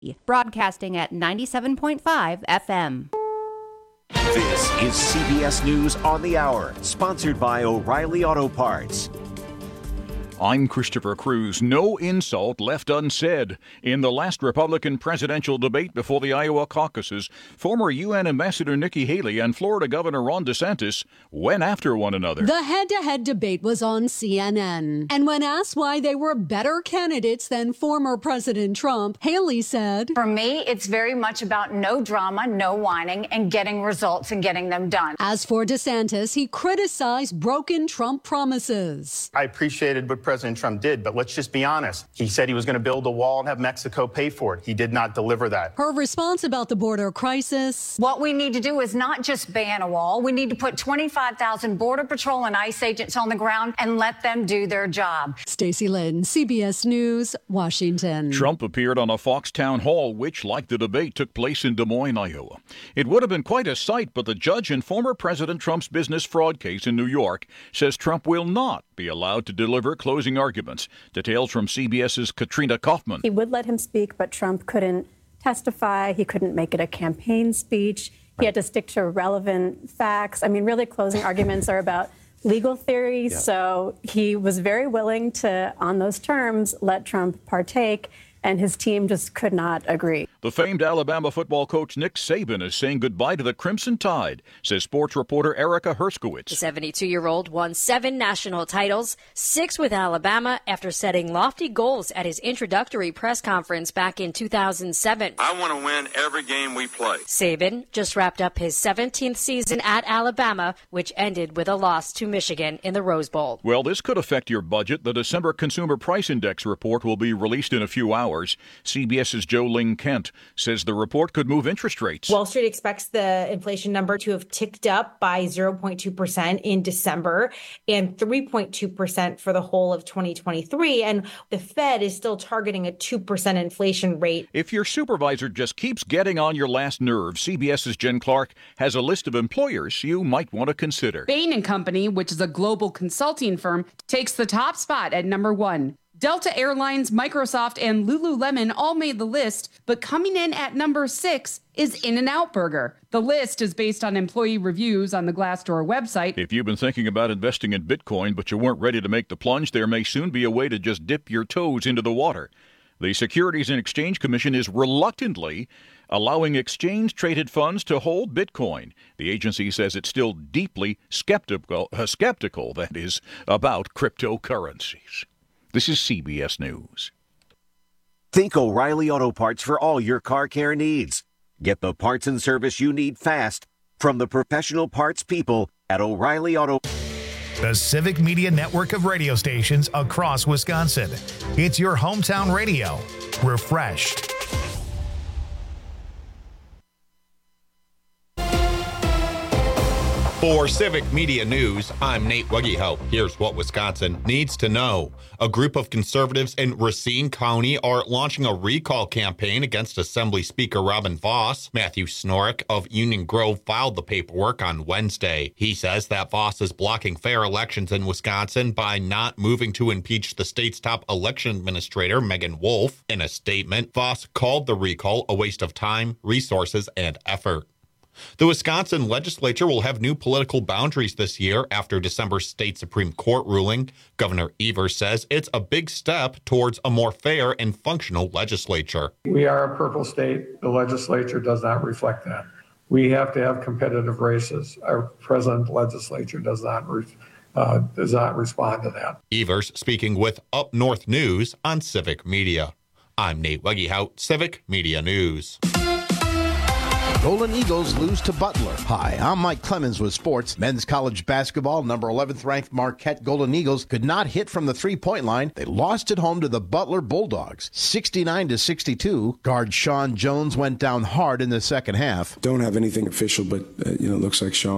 broadcasting at 97.5 FM. This is CBS News on the Hour, sponsored by O'Reilly Auto Parts. I'm Christopher Cruz. No insult left unsaid. In the last Republican presidential debate before the Iowa caucuses, former UN Ambassador Nikki Haley and Florida Governor Ron DeSantis went after one another. The head-to-head debate was on CNN. And when asked why they were better candidates than former President Trump, Haley said, "For me, it's very much about no drama, no whining, and getting results and getting them done." As for DeSantis, he criticized broken Trump promises. I appreciated what President Trump did, but let's just be honest. He said he was going to build a wall and have Mexico pay for it. He did not deliver that. Her response about the border crisis: what we need to do is not just ban a wall. We need to put 25,000 Border Patrol and ICE agents on the ground and let them do their job. Stacey Lynn, CBS News, Washington. Trump appeared on a Fox town hall, which, like the debate, took place in Des Moines, Iowa. It would have been quite a sight, but the judge in former President Trump's business fraud case in New York says Trump will not be allowed to deliver closing arguments. Details from CBS's Katrina Kaufman. He would let him speak, but Trump couldn't testify. He couldn't make it a campaign speech. He had to stick to relevant facts. I mean, really, closing arguments are about legal theory. Yeah. So he was very willing to, on those terms, let Trump partake, and his team just could not agree. The famed Alabama football coach Nick Saban is saying goodbye to the Crimson Tide, says sports reporter Erica Herskowitz. The 72-year-old won 7 national titles, 6 with Alabama, after setting lofty goals at his introductory press conference back in 2007. I want to win every game we play. Saban just wrapped up his 17th season at Alabama, which ended with a loss to Michigan in the Rose Bowl. Well, this could affect your budget. The December Consumer Price Index report will be released in a few hours. CBS's Joe Ling Kent says the report could move interest rates. Wall Street expects the inflation number to have ticked up by 0.2% in December and 3.2% for the whole of 2023. And the Fed is still targeting a 2% inflation rate. If your supervisor just keeps getting on your last nerve, CBS's Jen Clark has a list of employers you might want to consider. Bain & Company, which is a global consulting firm, takes the top spot at number 1. Delta Airlines, Microsoft, and Lululemon all made the list, but coming in at number 6 is In-N-Out Burger. The list is based on employee reviews on the Glassdoor website. If you've been thinking about investing in Bitcoin, but you weren't ready to make the plunge, there may soon be a way to just dip your toes into the water. The Securities and Exchange Commission is reluctantly allowing exchange-traded funds to hold Bitcoin. The agency says it's still deeply skeptical, that is, about cryptocurrencies. This is CBS News. Think O'Reilly Auto Parts for all your car care needs. Get the parts and service you need fast from the professional parts people at O'Reilly Auto. The Civic Media network of radio stations across Wisconsin. It's your hometown radio. Refreshed. For Civic Media News, I'm Nate Wuggyhoe. Here's what Wisconsin needs to know. A group of conservatives in Racine County are launching a recall campaign against Assembly Speaker Robin Vos. Matthew Snorek of Union Grove filed the paperwork on Wednesday. He says that Vos is blocking fair elections in Wisconsin by not moving to impeach the state's top election administrator, Megan Wolf. In a statement, Vos called the recall a waste of time, resources, and effort. The Wisconsin legislature will have new political boundaries this year after December's state Supreme Court ruling. Governor Evers says it's a big step towards a more fair and functional legislature. We are a purple state. The legislature does not reflect that. We have to have competitive races. Our present legislature does not respond to that. Evers speaking with Up North News on Civic Media. I'm Nate Wuggyhout, Civic Media News. Golden Eagles lose to Butler. Hi, I'm Mike Clemens with sports. Men's college basketball, number 11th ranked Marquette Golden Eagles could not hit from the three-point line. They lost at home to the Butler Bulldogs, 69-62. Guard Sean Jones went down hard in the second half. Don't have anything official, but it looks like Sean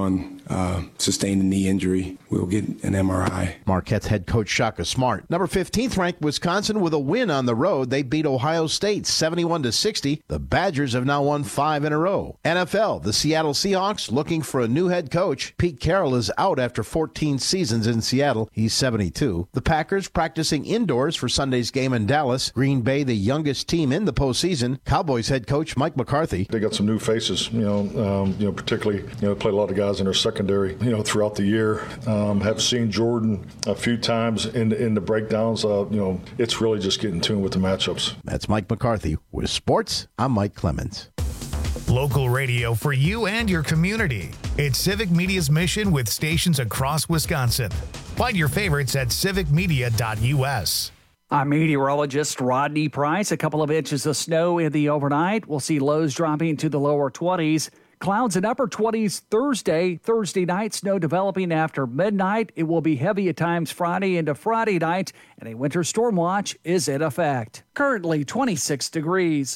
sustained a knee injury. We'll get an MRI. Marquette's head coach Shaka Smart. Number 15th ranked Wisconsin with a win on the road. They beat Ohio State 71-60. The Badgers have now won 5 in a row. NFL, the Seattle Seahawks looking for a new head coach. Pete Carroll is out after 14 seasons in Seattle. He's 72. The Packers practicing indoors for Sunday's game in Dallas. Green Bay, the youngest team in the postseason. Cowboys head coach Mike McCarthy. They got some new faces, particularly, played a lot of guys in their secondary, throughout the year. Have seen Jordan a few times in the breakdowns. It's really just getting tuned with the matchups. That's Mike McCarthy. With sports, I'm Mike Clemens. Local radio for you and your community. It's Civic Media's mission with stations across Wisconsin. Find your favorites at civicmedia.us. I'm meteorologist Rodney Price. A couple of inches of snow in the overnight. We'll see lows dropping to the lower 20s. Clouds in upper 20s Thursday night. Snow developing after midnight. It will be heavy at times Friday into Friday night, and a winter storm watch is in effect. Currently 26 degrees.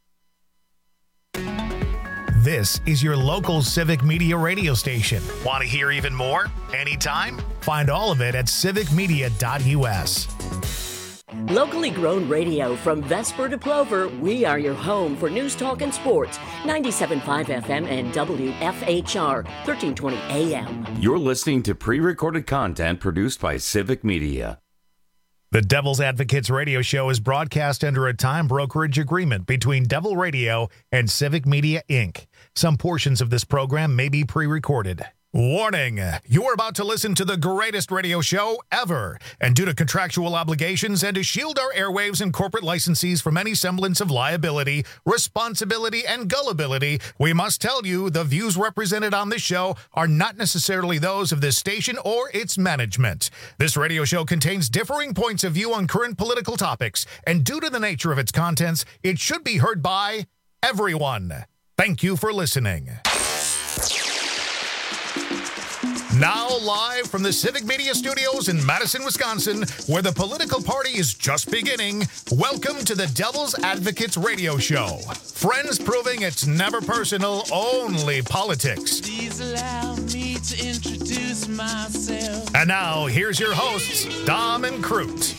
This is your local Civic Media radio station. Want to hear even more? Anytime? Find all of it at civicmedia.us. Locally grown radio from Vesper to Plover, we are your home for news, talk, and sports. 97.5 FM and WFHR, 1320 AM. You're listening to pre-recorded content produced by Civic Media. The Devil's Advocates radio show is broadcast under a time brokerage agreement between Devil Radio and Civic Media, Inc. Some portions of this program may be pre-recorded. Warning, you're about to listen to the greatest radio show ever. And due to contractual obligations and to shield our airwaves and corporate licensees from any semblance of liability, responsibility, and gullibility, we must tell you the views represented on this show are not necessarily those of this station or its management. This radio show contains differing points of view on current political topics, and due to the nature of its contents, it should be heard by everyone. Thank you for listening. Now live from the Civic Media Studios in Madison, Wisconsin, where the political party is just beginning, welcome to the Devil's Advocates radio show. Friends proving it's never personal, only politics. Please allow me to introduce myself. And now, here's your hosts, Dom and Crute.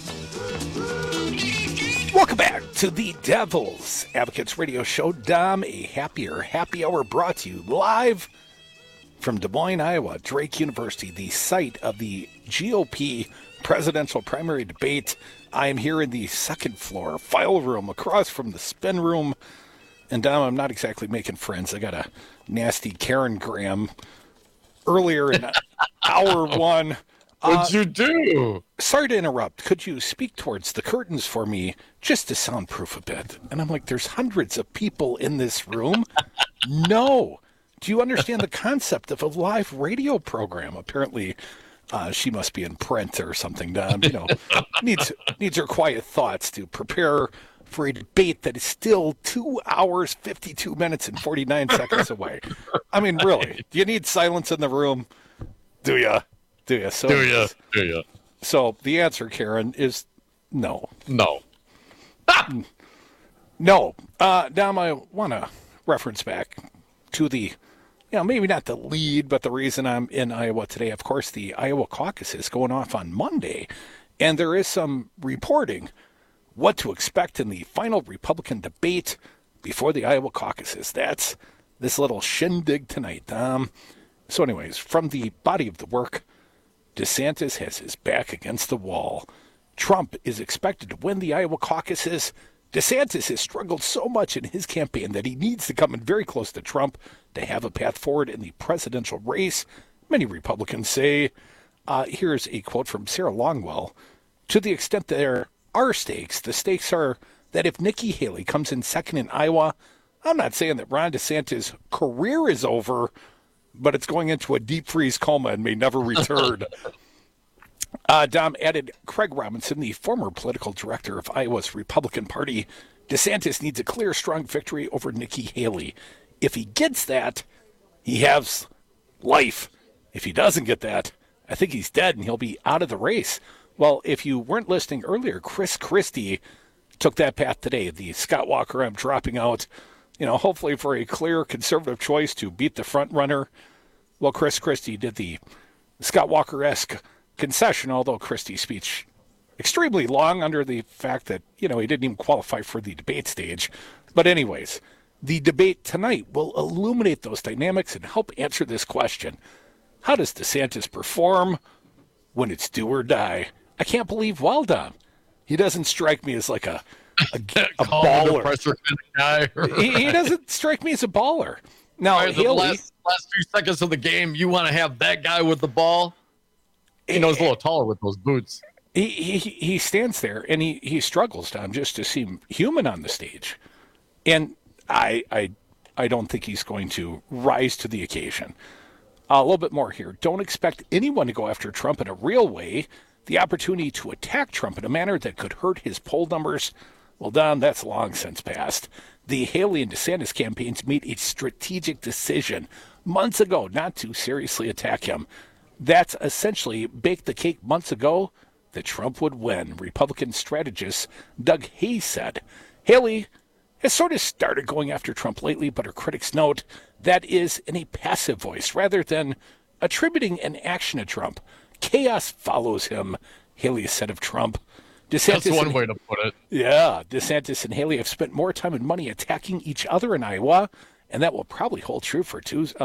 Welcome back to the Devil's Advocates radio show. Dom, a happy hour brought to you live from Des Moines, Iowa, Drake University, the site of the GOP presidential primary debate. I am here in the second floor file room across from the spin room. And Dom, I'm not exactly making friends. I got a nasty Karen Graham earlier in hour one. What'd you do? Sorry to interrupt. Could you speak towards the curtains for me just to soundproof a bit? And I'm like, there's hundreds of people in this room. No. Do you understand the concept of a live radio program? Apparently, she must be in print or something. Needs her quiet thoughts to prepare for a debate that is still 2 hours, 52 minutes, and 49 seconds away. I mean, really, do you need silence in the room? Do you? So do you? So the answer, Karen, is no. No. No. Dom, I want to reference back to the, maybe not the lead, but the reason I'm in Iowa today. Of course, the Iowa caucus is going off on Monday, and there is some reporting what to expect in the final Republican debate before the Iowa caucuses. That's this little shindig tonight. So anyways, from the body of the work, DeSantis has his back against the wall. Trump is expected to win the Iowa caucuses. DeSantis has struggled so much in his campaign that he needs to come in very close to Trump to have a path forward in the presidential race. Many Republicans say, here's a quote from Sarah Longwell, to the extent there are stakes, the stakes are that if Nikki Haley comes in second in Iowa, I'm not saying that Ron DeSantis' career is over, but it's going into a deep freeze coma and may never return. Dom added, Craig Robinson, the former political director of Iowa's Republican Party, DeSantis needs a clear, strong victory over Nikki Haley. If he gets that, he has life. If he doesn't get that, I think he's dead and he'll be out of the race. Well, if you weren't listening earlier, Chris Christie took that path today. The Scott Walker, I'm dropping out, hopefully for a clear conservative choice to beat the front runner. Well, Chris Christie did the Scott Walker-esque concession, although Christie's speech extremely long under the fact that, he didn't even qualify for the debate stage. But anyways, the debate tonight will illuminate those dynamics and help answer this question. How does DeSantis perform when it's do or die? I can't believe Waldom. He doesn't strike me as like a baller. Pressure kind of guy. He doesn't strike me as a baller. Now, Haley, the last few seconds of the game, you want to have that guy with the ball. He's a little taller with those boots. He stands there and he struggles, Tom, just to seem human on the stage. And I don't think he's going to rise to the occasion. A little bit more here. Don't expect anyone to go after Trump in a real way. The opportunity to attack Trump in a manner that could hurt his poll numbers, well, Don, that's long since passed. The Haley and DeSantis campaigns made a strategic decision months ago not to seriously attack him. That's essentially baked the cake months ago that Trump would win, Republican strategist Doug Hayes said. Haley has sort of started going after Trump lately, but her critics note that is in a passive voice rather than attributing an action to Trump. Chaos follows him, Haley said of Trump. That's one way to put it. Yeah, DeSantis and Haley have spent more time and money attacking each other in Iowa, and that will probably hold true for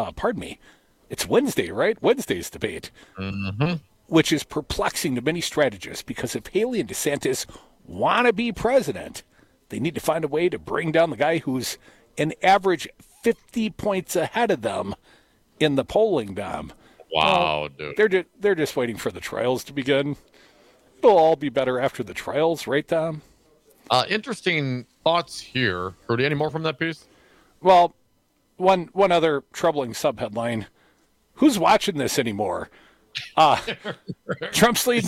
it's Wednesday, right? Wednesday's debate, which is perplexing to many strategists because if Haley and DeSantis want to be president, they need to find a way to bring down the guy who's an average 50 points ahead of them in the polling, Dom. Wow, dude. They're just waiting for the trials to begin. It'll all be better after the trials, right, Dom? Interesting thoughts here. Rudy, any more from that piece? Well, one other troubling subheadline. Who's watching this anymore? Trump's lead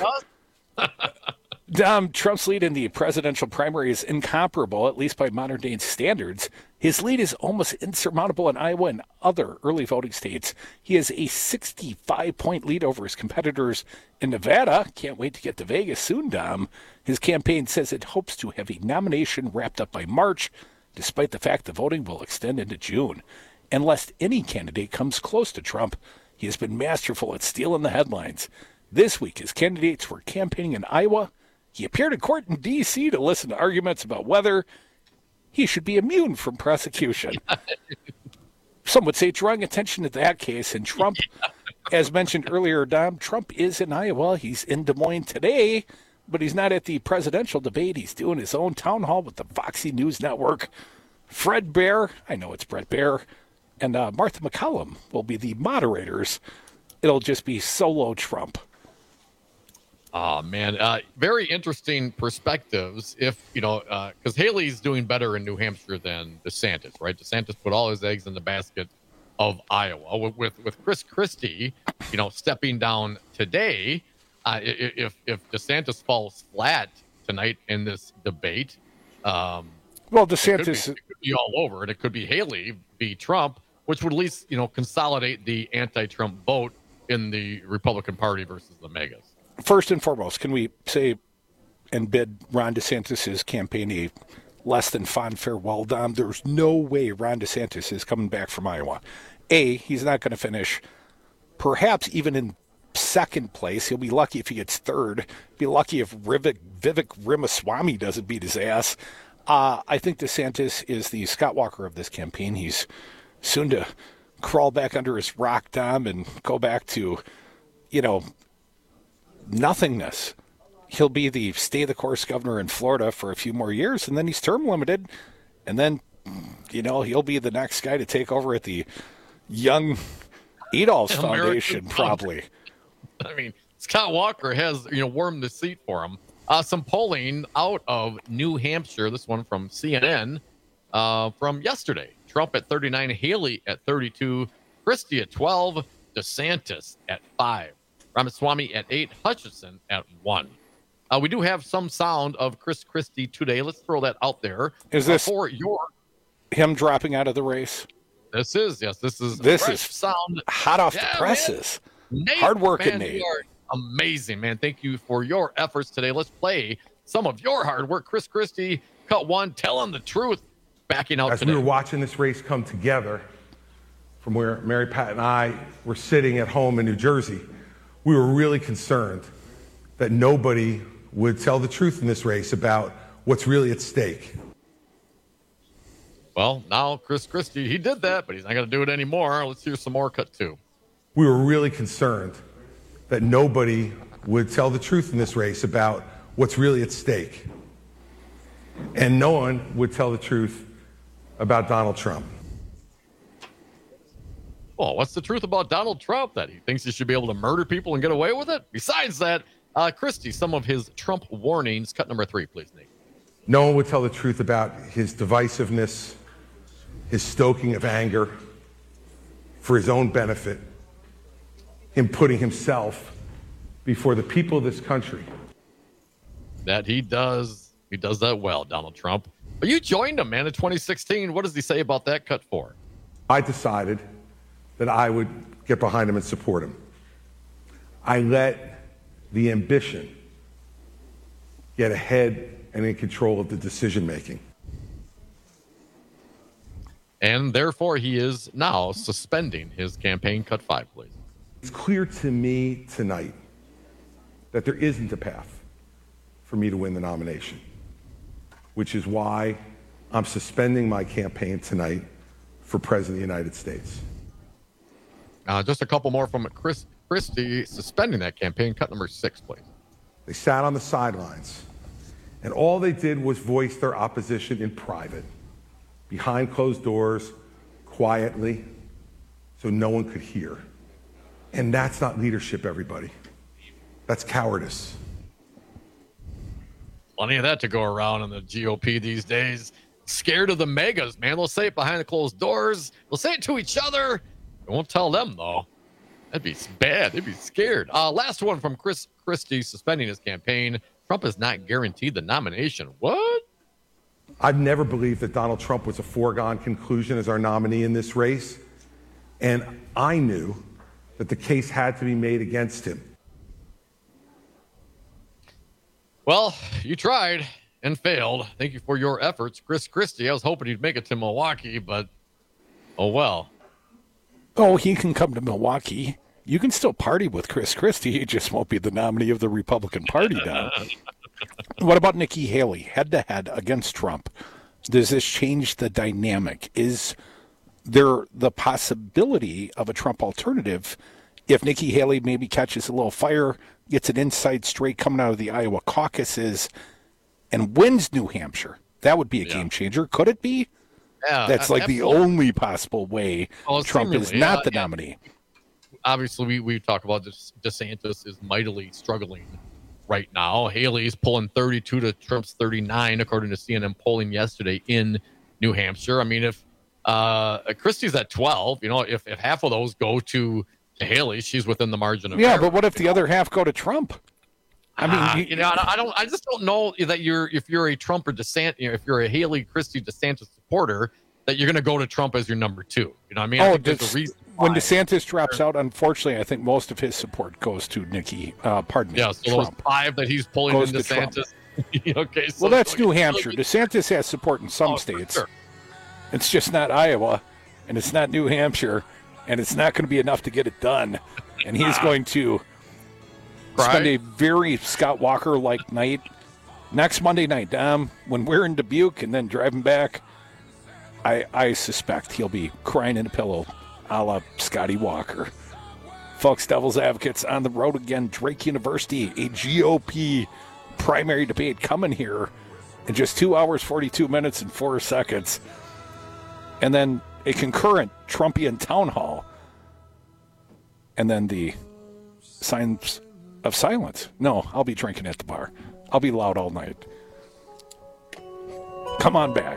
Trump's lead in the presidential primary is incomparable, at least by modern-day standards. His lead is almost insurmountable in Iowa and other early voting states. He has a 65-point lead over his competitors in Nevada. Can't wait to get to Vegas soon, Dom. His campaign says it hopes to have a nomination wrapped up by March, despite the fact the voting will extend into June. And lest any candidate comes close to Trump, he has been masterful at stealing the headlines. This week, his candidates were campaigning in Iowa. He appeared in court in D.C. to listen to arguments about whether he should be immune from prosecution. Some would say drawing attention to that case. And Trump, as mentioned earlier, Dom, Trump is in Iowa. He's in Des Moines today, but he's not at the presidential debate. He's doing his own town hall with the Foxy News Network. Fred Bear, I know it's Brett Bear, and Martha McCallum will be the moderators. It'll just be solo Trump. Oh, man. Very interesting perspectives because Haley's doing better in New Hampshire than DeSantis, right? DeSantis put all his eggs in the basket of Iowa. With Chris Christie, stepping down today, if DeSantis falls flat tonight in this debate, DeSantis it could be all over, and it could be Haley v. Trump, which would at least, consolidate the anti-Trump vote in the Republican Party versus the MAGAs. First and foremost, can we say and bid Ron DeSantis' campaign a less than fond farewell, Dom? There's no way Ron DeSantis is coming back from Iowa. He's not going to finish perhaps even in second place. He'll be lucky if he gets third. Be lucky if Vivek Ramaswamy doesn't beat his ass. I think DeSantis is the Scott Walker of this campaign. He's soon to crawl back under his rock, Dom, and go back to, nothingness. He'll be the stay-the-course governor in Florida for a few more years, and then he's term limited, and then, he'll be the next guy to take over at the Young Adolph's Foundation, probably. I mean, Scott Walker has, warmed the seat for him. Some polling out of New Hampshire, this one from CNN, from yesterday. Trump at 39, Haley at 32, Christie at 12, DeSantis at 5. Ramaswamy at 8, Hutchinson at 1. We do have some sound of Chris Christie today. Let's throw that out there. Is this for him dropping out of the race? This is sound hot off the presses. Nate, hard working, Nate. Nate. You are amazing, man. Thank you for your efforts today. Let's play some of your hard work. Chris Christie, cut one, tell him the truth, backing out as today. we were watching this race come together, from where Mary Pat and I were sitting at home in New Jersey, we were really concerned that nobody would tell the truth in this race about what's really at stake. Well, now Chris Christie, he did that, but he's not going to do it anymore. Let's hear some more cut two. We were really concerned that nobody would tell the truth in this race about what's really at stake. And no one would tell the truth about Donald Trump. Well, what's the truth about Donald Trump? That he thinks he should be able to murder people and get away with it? Besides that, Christie, some of his Trump warnings. Cut number 3, please, Nate. No one would tell the truth about his divisiveness, his stoking of anger for his own benefit, him putting himself before the people of this country. That he does. He does that well, Donald Trump. But you joined him, man, in 2016. What does he say about that cut 4? I decided that I would get behind him and support him. I let the ambition get ahead and in control of the decision making. And therefore, he is now suspending his campaign. Cut 5, please. It's clear to me tonight that there isn't a path for me to win the nomination, which is why I'm suspending my campaign tonight for President of the United States. Just a couple more from Chris Christie suspending that campaign. Cut number 6, please. They sat on the sidelines, and all they did was voice their opposition in private, behind closed doors, quietly, so no one could hear. And that's not leadership, everybody. That's cowardice. Plenty of that to go around in the GOP these days. Scared of the megas, man. They'll say it behind the closed doors. They'll say it to each other. They won't tell them, though. That'd be bad. They'd be scared. Last one from Chris Christie suspending his campaign. Trump is not guaranteed the nomination. What? I've never believed that Donald Trump was a foregone conclusion as our nominee in this race. And I knew that the case had to be made against him. Well, you tried and failed. Thank you for your efforts, Chris Christie. I was hoping he'd make it to Milwaukee, but oh well. Oh, he can come to Milwaukee. You can still party with Chris Christie. He just won't be the nominee of the Republican Party now. What about Nikki Haley, head-to-head against Trump? Does this change the dynamic? Is there the possibility of a Trump alternative if Nikki Haley maybe catches a little fire, gets an inside straight coming out of the Iowa caucuses, and wins New Hampshire? That would be a game changer. Could it be? Yeah, that's like absolutely. The only possible way Trump is not the nominee. Obviously, we talk about this. DeSantis is mightily struggling right now. Haley's pulling 32 to Trump's 39, according to CNN polling yesterday in New Hampshire. I mean, if Christie's at 12, if half of those go to Haley, she's within the margin of error. But what if the other half go to Trump? I mean, I just don't know that if you're a Trump or DeSantis, if you're a Haley Christie DeSantis supporter, that you're going to go to Trump as your number 2. You know what I mean? I think there's a reason when DeSantis drops out, unfortunately, I think most of his support goes to Nikki. So Trump. Those 5 that he's pulling in DeSantis. Okay, well, that's New Hampshire. DeSantis has support in some states. Sure. It's just not Iowa, and it's not New Hampshire, and it's not going to be enough to get it done. And he's going to spend a very Scott Walker-like night next Monday night, Dom, when we're in Dubuque and then driving back. I suspect he'll be crying in a pillow a la Scotty Walker. Folks, Devil's Advocates on the road again. Drake University, a GOP primary debate coming here in just 2 hours, 42 minutes, and 4 seconds. And then a concurrent Trumpian town hall. And then the signs of silence. No, I'll be drinking at the bar. I'll be loud all night. Come on back.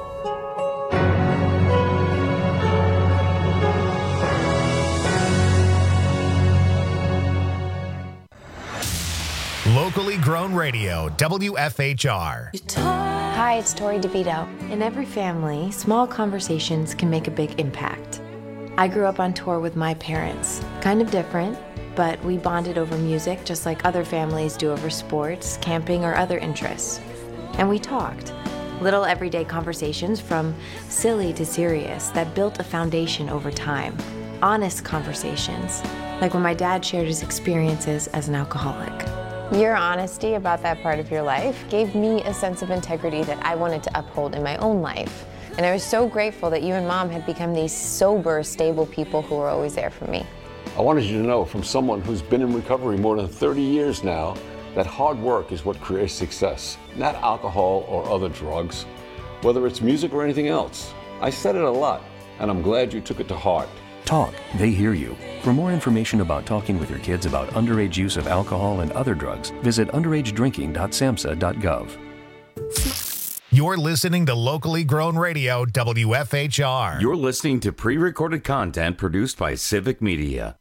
Locally grown radio, WFHR. Hi, it's Tori DeVito. In every family, small conversations can make a big impact. I grew up on tour with my parents. Kind of different, but we bonded over music just like other families do over sports, camping, or other interests. And we talked. Little everyday conversations from silly to serious that built a foundation over time. Honest conversations, like when my dad shared his experiences as an alcoholic. Your honesty about that part of your life gave me a sense of integrity that I wanted to uphold in my own life. And I was so grateful that you and Mom had become these sober, stable people who were always there for me. I wanted you to know from someone who's been in recovery more than 30 years now that hard work is what creates success, not alcohol or other drugs, whether it's music or anything else. I said it a lot, and I'm glad you took it to heart. Talk, they hear you. For more information about talking with your kids about underage use of alcohol and other drugs, visit underagedrinking.samhsa.gov. You're listening to locally grown radio, WFHR. You're listening to pre-recorded content produced by Civic Media.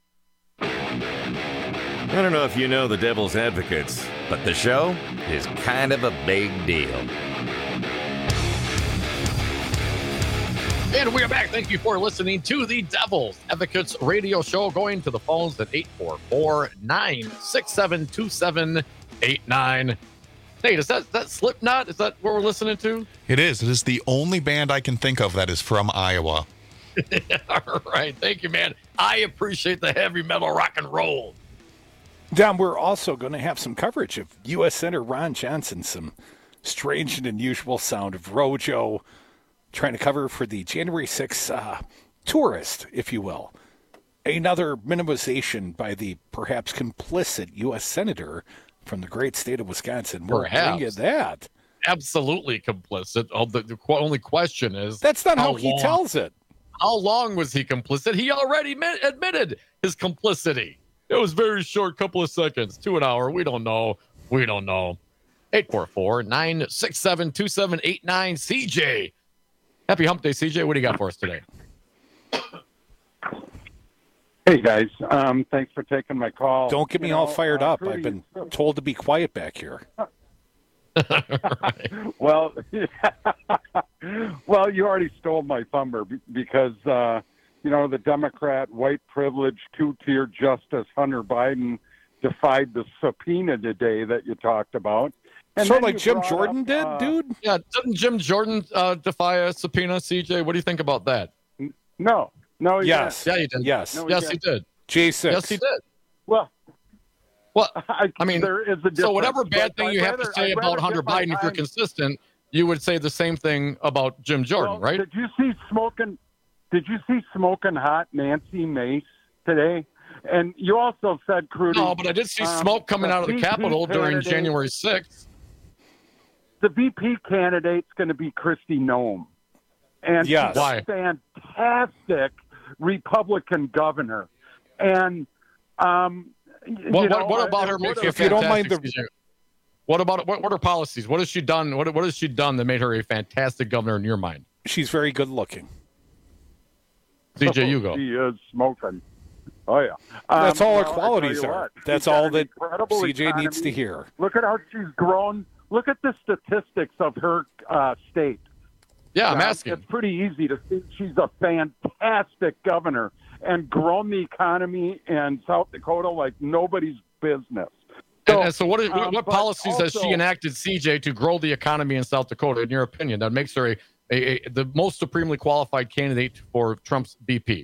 I don't know if you know the Devil's Advocates, but the show is kind of a big deal. And we are back. Thank you for listening to the Devil's Advocates radio show. Going to the phones at 844-967-2789. Nate, is that Slipknot? Is that what we're listening to? It is. It is the only band I can think of that is from Iowa. All right. Thank you, man. I appreciate the heavy metal rock and roll. Dom, we're also going to have some coverage of U.S. Senator Ron Johnson, some strange and unusual sound of Rojo, trying to cover for the January 6th tourist, if you will. Another minimization by the perhaps complicit U.S. Senator from the great state of Wisconsin. We're bringing that. Absolutely complicit. The only question is... That's not how he tells it. How long was he complicit? He already admitted his complicity. It was very short, couple of seconds to an hour. We don't know. 844-967-2789. CJ. Happy Hump Day, CJ. What do you got for us today? Hey, guys. Thanks for taking my call. Don't get me all fired up. I've been told to be quiet back here. Well, well, you already stole my thunder because, the Democrat white privilege two-tier justice Hunter Biden defied the subpoena today that you talked about. And sort of like Jim Jordan did, dude? Yeah, didn't Jim Jordan defy a subpoena, CJ? What do you think about that? No. Yes. Yeah, he did. Yes. No, yes, he did. J6. Yes, he did. Well, I mean, there is a difference. So whatever bad thing you have to say about Hunter Biden, if you're consistent, you would say the same thing about Jim Jordan, right? Did you see smoking hot Nancy Mace today? And you also said, Crudy. No, but I did see smoke coming out of the Capitol during January 6th. The VP candidate's going to be Kristi Noem. And she's a fantastic Republican governor. And what about her? If you don't mind what are policies? What has she done? What has she done that made her a fantastic governor in your mind? She's very good looking. CJ, you go. She is smoking. Oh, yeah. That's all her qualities are. What, that's all that CJ needs to hear. Look at how she's grown. Look at the statistics of her state. Yeah, I'm asking. It's pretty easy to see she's a fantastic governor and grown the economy in South Dakota like nobody's business. So what policies has she enacted, CJ, to grow the economy in South Dakota, in your opinion, that makes her the most supremely qualified candidate for Trump's VP?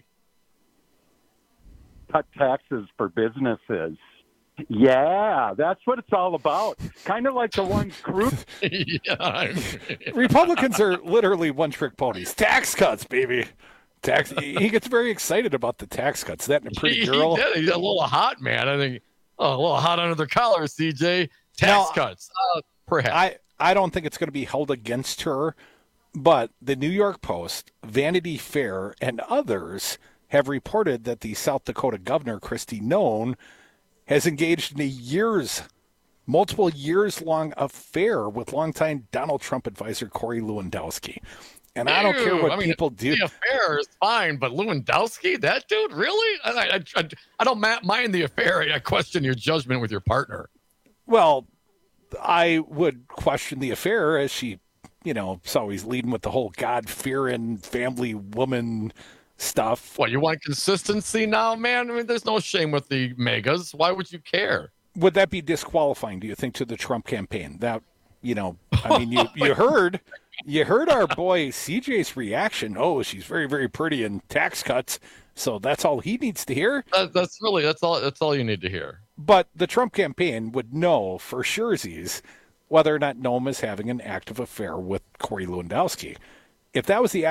Cut taxes for businesses. Yeah, that's what it's all about. Kind of like the one group. Republicans are literally one-trick ponies. Tax cuts, baby. He gets very excited about the tax cuts. That and a pretty girl. He's a little hot, man. I think a little hot under the collar, CJ. Tax cuts, perhaps. I don't think it's going to be held against her, but the New York Post, Vanity Fair, and others have reported that the South Dakota governor, Kristi Noem, has engaged in a multiple years long affair with longtime Donald Trump advisor Corey Lewandowski. And I don't care what people do. The affair is fine, but Lewandowski, that dude, really? I don't mind the affair. I question your judgment with your partner. Well, I would question the affair as she, is always leading with the whole God-fearing family woman stuff. What, you want consistency now, man? I mean, there's no shame with the megas. Why would you care? Would that be disqualifying, do you think, to the Trump campaign? That, you heard You heard our boy CJ's reaction. Oh, she's very, very pretty in tax cuts. So that's all he needs to hear. That's all you need to hear. But the Trump campaign would know for surezies whether or not Noam is having an active affair with Corey Lewandowski. If that was the